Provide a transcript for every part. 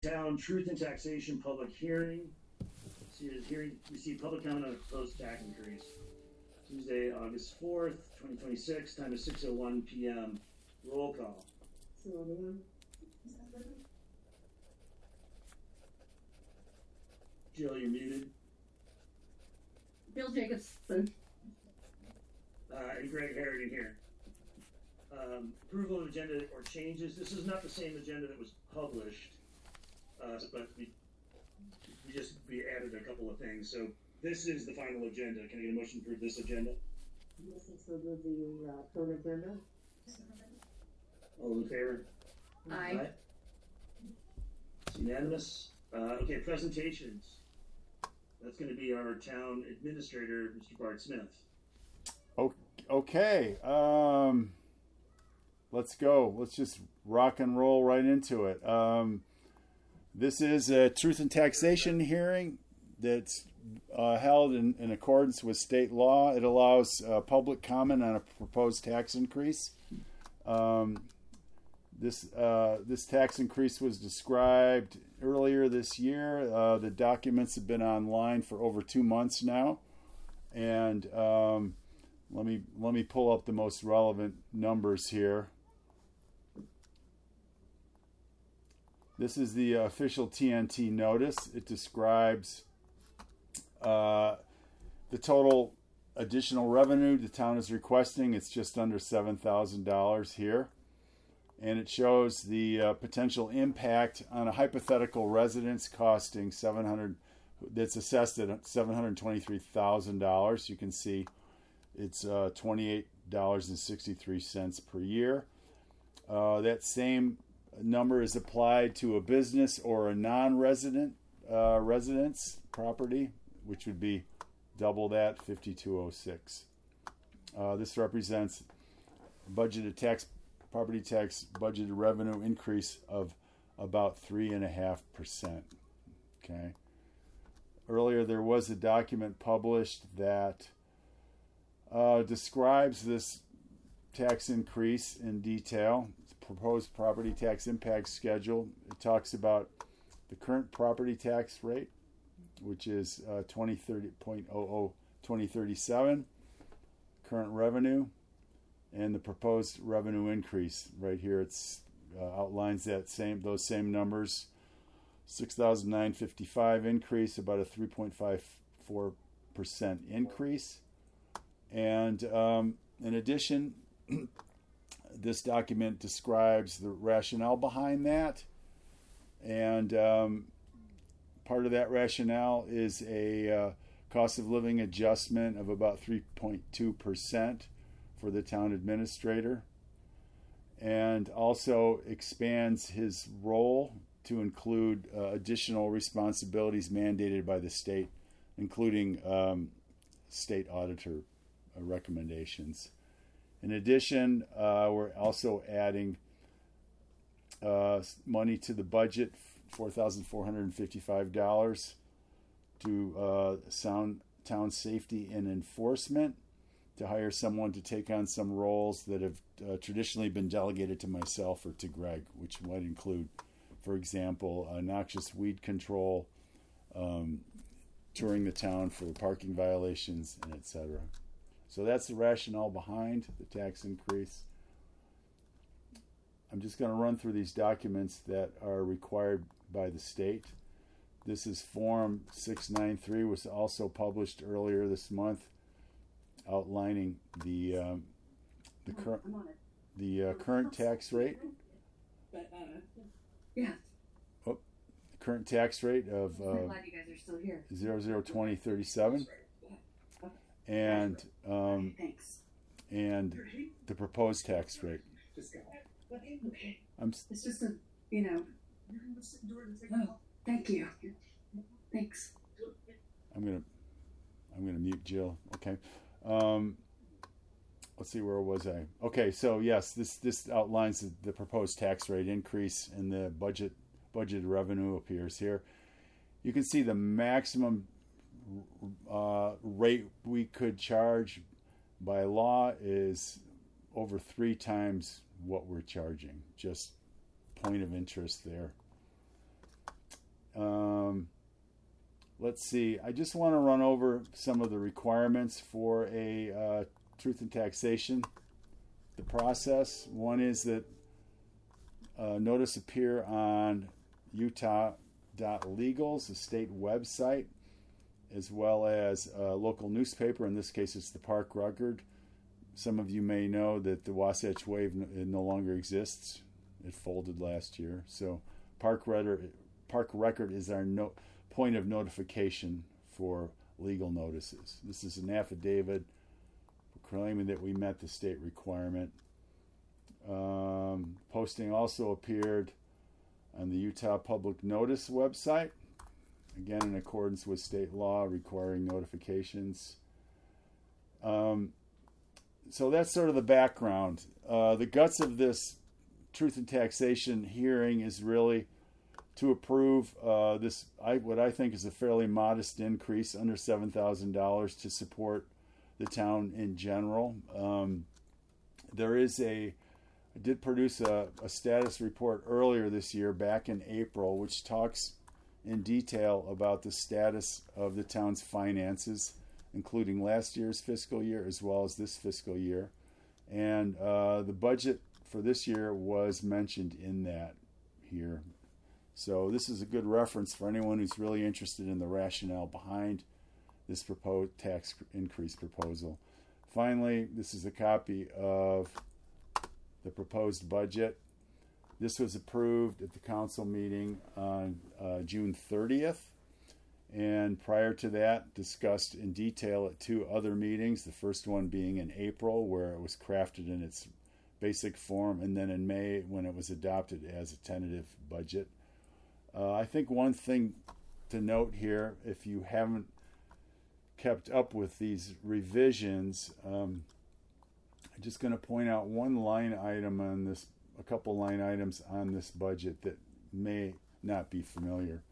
Town Truth and Taxation public hearing. Receive public comment on a proposed tax increase. Tuesday, August 4th, 2026, time is 6:01 p.m. Roll call. Jill, you're muted. Bill Jacobson. And Greg Harrigan here. Approval of agenda or changes. This is not the same agenda that was published, but we added a couple of things. So this is the final agenda. Can I get a motion to approve this agenda? Yes, so the current agenda. All in favor? Aye. It's unanimous. Okay, presentations. That's going to be our town administrator, Mr. Bart Smith. Okay. Let's go. Let's just rock and roll right into it. This is a truth and taxation hearing that's held in accordance with state law. It allows public comment on a proposed tax increase. This tax increase was described earlier this year. The documents have been online for over 2 months now, and let me pull up the most relevant numbers here. This is the official TNT notice. It describes the total additional revenue the town is requesting. It's just under $7,000 here. And it shows the potential impact on a hypothetical residence costing that's assessed at $723,000. You can see it's $28.63 per year. That same number is applied to a business or a non-resident residence property, which would be double that, $5,206. This represents budgeted property tax budgeted revenue increase of about 3.5%. Okay. Earlier, there was a document published that describes this tax increase in detail. It's a proposed property tax impact schedule. It talks about the current property tax rate, which is 2037, current revenue, and the proposed revenue increase. Right here, it's outlines those same numbers. $6,955 increase, about a 3.54% increase. And in addition, this document describes the rationale behind that. And part of that rationale is a cost of living adjustment of about 3.2% for the town administrator, and also expands his role to include additional responsibilities mandated by the state, including state auditor recommendations. In addition, we're also adding money to the budget, $4,455, to town safety and enforcement, to hire someone to take on some roles that have traditionally been delegated to myself or to Greg, which might include, for example, noxious weed control, touring the town for parking violations, and etc. So that's the rationale behind the tax increase. I'm just going to run through these documents that are required by the state. This is Form 693, was also published earlier this month, outlining the current tax rate. Yeah. Oh, the current tax rate of I'm glad you guys are still here. 002037, and Thanks. and the proposed tax rate. Okay. It's just a, Oh, thank you. Thanks. I'm gonna mute Jill. Okay. Let's see, where was I? Okay, so yes, this outlines the proposed tax rate increase, and the budgeted revenue appears here. You can see the maximum rate we could charge by law is over 3 times what we're charging. Just point of interest there. let's see. I just want to run over some of the requirements for a truth in taxation. The process. One is that notice appear on Utah.Legals, the state website, as well as a local newspaper. In this case, it's the Park Record. Some of you may know that the Wasatch Wave no longer exists. It folded last year. So Park Record is our point of notification for legal notices. This is an affidavit claiming that we met the state requirement. Posting also appeared on the Utah Public Notice website, again in accordance with state law requiring notifications. So that's sort of the background. The guts of this truth in taxation hearing is really to approve what I think is a fairly modest increase, under $7,000, to support the town in general. I did produce a status report earlier this year, back in April, which talks in detail about the status of the town's finances, including last year's fiscal year as well as this fiscal year. And the budget for this year was mentioned in that here. So this is a good reference for anyone who's really interested in the rationale behind this proposed tax increase proposal. Finally, this is a copy of the proposed budget. This was approved at the council meeting on June 30th. And prior to that, discussed in detail at two other meetings, the first one being in April, where it was crafted in its basic form, and then in May, when it was adopted as a tentative budget. I think one thing to note here, if you haven't kept up with these revisions, I'm just going to point out one line item on this, a couple line items on this budget that may not be familiar.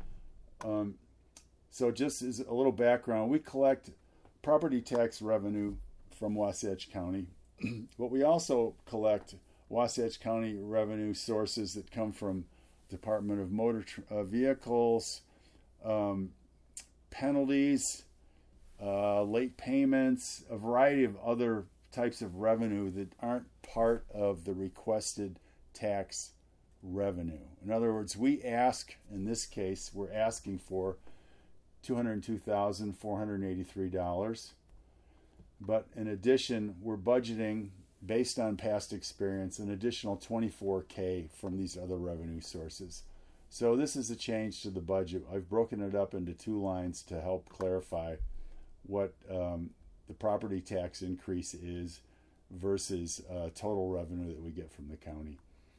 So just as a little background, we collect property tax revenue from Wasatch County, but we also collect Wasatch County revenue sources that come from Department of Motor Vehicles, penalties, late payments, a variety of other types of revenue that aren't part of the requested tax revenue. In other words, we ask, in this case, we're asking for $202,483. But in addition, we're budgeting, based on past experience, an additional $24,000 from these other revenue sources. So this is a change to the budget. I've broken it up into two lines to help clarify what the property tax increase is versus total revenue that we get from the county.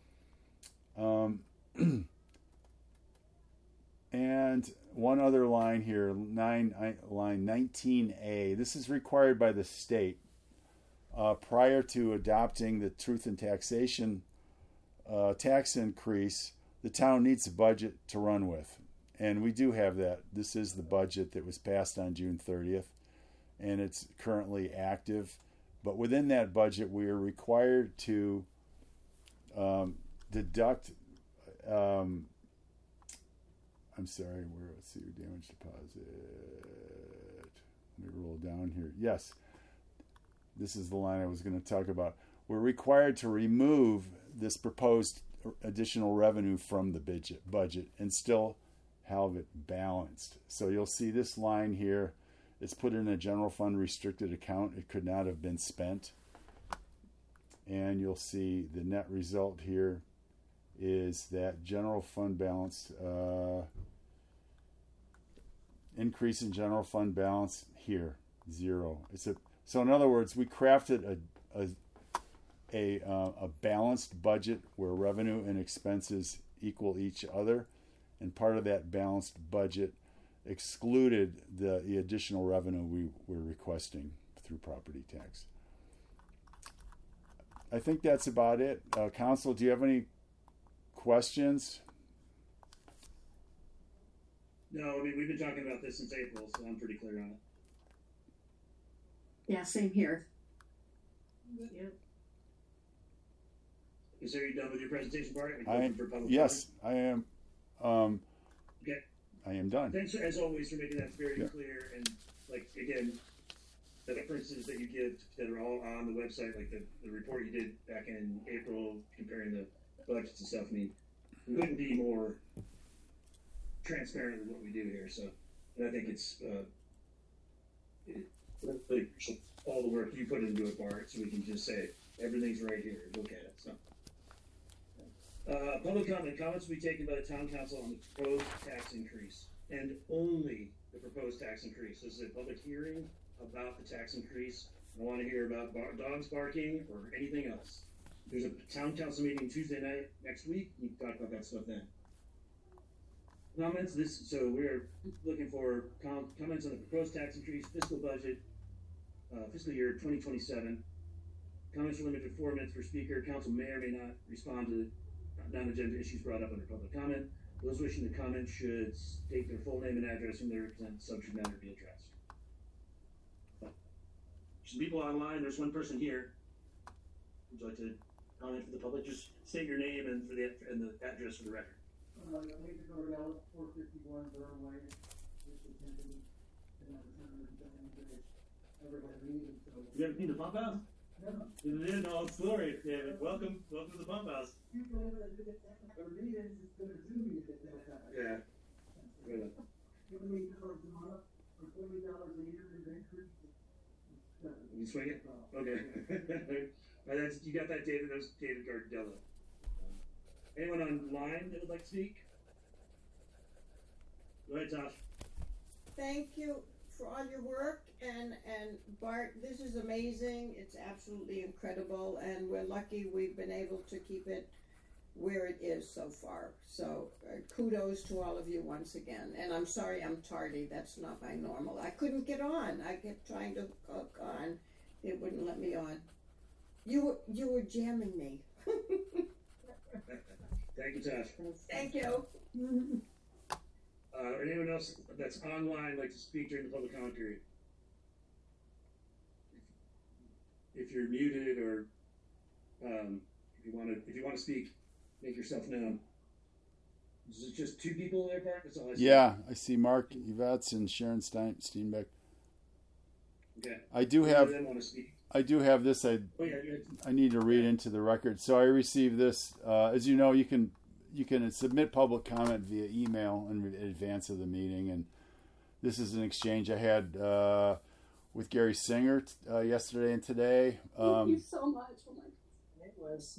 And one other line here, line 19A. This is required by the state. Prior to adopting the truth in taxation tax increase, the town needs a budget to run with. And we do have that. This is the budget that was passed on June 30th, and it's currently active. But within that budget, we are required to deduct, let's see, damage deposit. Let me roll down here. Yes, this is the line I was going to talk about. We're required to remove this proposed additional revenue from the budget and still have it balanced. So you'll see this line here. It's put in a general fund restricted account. It could not have been spent. And you'll see the net result here is that general fund balance, increase in general fund balance here, 0. So in other words, we crafted a balanced budget where revenue and expenses equal each other, and part of that balanced budget excluded the additional revenue we were requesting through property tax. I think that's about it. Council, do you have any questions? No, I mean, we've been talking about this since April, so I'm pretty clear on it. Yeah, same here. Yep. So you're done with your presentation part? Yes, I am. Okay. I am done. Thanks as always for making that very Yeah. clear, and like again, the references that you give that are all on the website, like the report you did back in April comparing the budgets and stuff. I mean, we couldn't be more transparent with what we do here. So, and I think it's really all the work you put into it, Bart, so we can just say everything's right here. Look at it. So. Public comment. Comments will be taken by the town council on the proposed tax increase, and only the proposed tax increase. This is a public hearing about the tax increase. I want to hear about dogs barking or anything else. There's a town council meeting Tuesday night next week. You can talk about that stuff then. Comments. So we're looking for comments on the proposed tax increase, fiscal budget, fiscal year 2027. Comments are limited to 4 minutes per speaker. Council may or may not respond to non-agenda issues brought up under public comment. Those wishing to comment should state their full name and address whom they represent. Subject matter be addressed. Some people online. There's one person here. Would you like to comment for the public? Just state your name and the address for the record. Major Gordell, 451 Durham Way. This is Anthony. And I was everybody reading. So. You ever been to Pump House? No. You didn't know it's glory, David. Welcome to the Pump House. People that read it, it's going to do me at that time. Yeah. Good. Giving me for $40 a year in increase. You swing it? Okay. You got that, David? That was David Gardello. Anyone online that would like to speak? Go ahead, Tosh. Thank you for all your work, and Bart, this is amazing. It's absolutely incredible, and we're lucky we've been able to keep it where it is so far. So kudos to all of you once again. And I'm sorry I'm tardy. That's not my normal. I couldn't get on. I kept trying to hook on. It wouldn't let me on. You were jamming me. Thank you, Tosh. Thank you. Anyone else that's online like to speak during the public comment period? If you're muted or if you want to speak, make yourself known. Is it just 2 people there, Bart? That's all I see. Yeah, I see Mark Yvetz and Sharon Steinbeck. Okay. I do have this. Oh, yeah, I need to read into the record. So I received this. As you know, you can submit public comment via email in advance of the meeting, and this is an exchange I had with Gary Singer yesterday and today. Thank you so much. Oh my It was.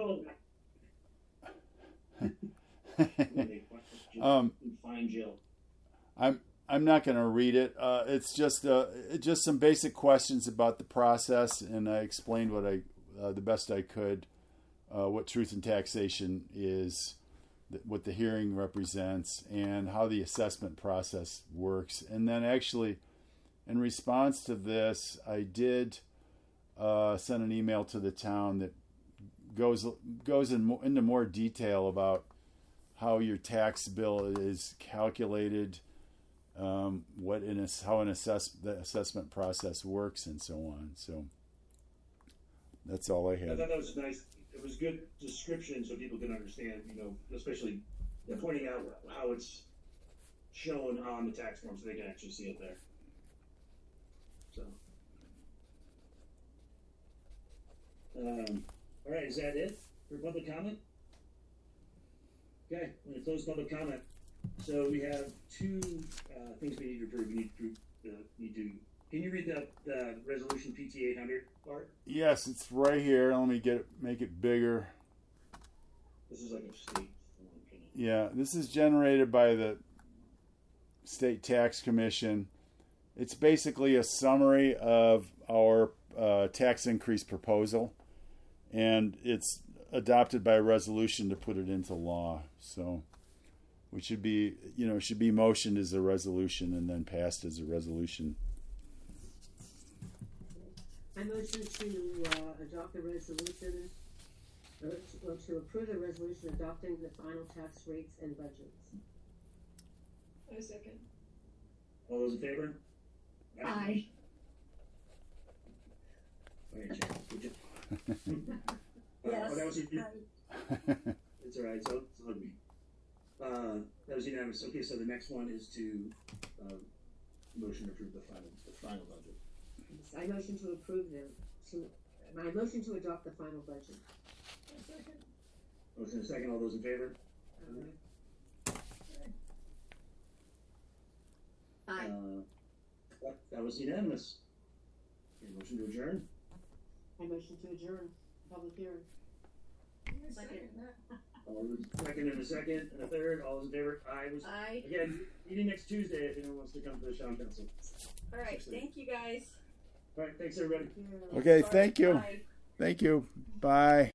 Fine, Jill. I'm not going to read it. It's just some basic questions about the process, and I explained the best I could, what truth in taxation is, what the hearing represents, and how the assessment process works. And then actually, in response to this, I did send an email to the town that goes into more detail about how your tax bill is calculated, how the assessment process works, and so on. So that's all I had. I thought that was nice. It was good description so people can understand, especially pointing out how it's shown on the tax form so they can actually see it there. So, all right, is that it for public comment? Okay, I'm going to close public comment. So we have 2 things we need to approve. Can you read the resolution PT 800, Bart? Yes, it's right here. Let me make it bigger. This is like a state one. Yeah, this is generated by the State Tax Commission. It's basically a summary of our tax increase proposal, and it's adopted by a resolution to put it into law. So, which should be motioned as a resolution and then passed as a resolution. I motion to adopt the resolution, to approve the resolution adopting the final tax rates and budgets. I second. All those in favor? Aye. All right, Jim. Good job. Yes. That was you. It's all right. So it's on me. That was unanimous. Okay, so the next one is to motion to approve the final budget. I motion to approve my motion to adopt the final budget. Motion and second. All those in favor? Aye. That was unanimous. Okay, motion to adjourn. I motion to adjourn public hearing. Second. Second and a second and a third. All those in favor? Aye. Again, meeting next Tuesday if anyone wants to come to the town council. All right. Thank you, guys. All right, thanks everybody. Okay, Bye. thank you. Bye. Thank you. Bye.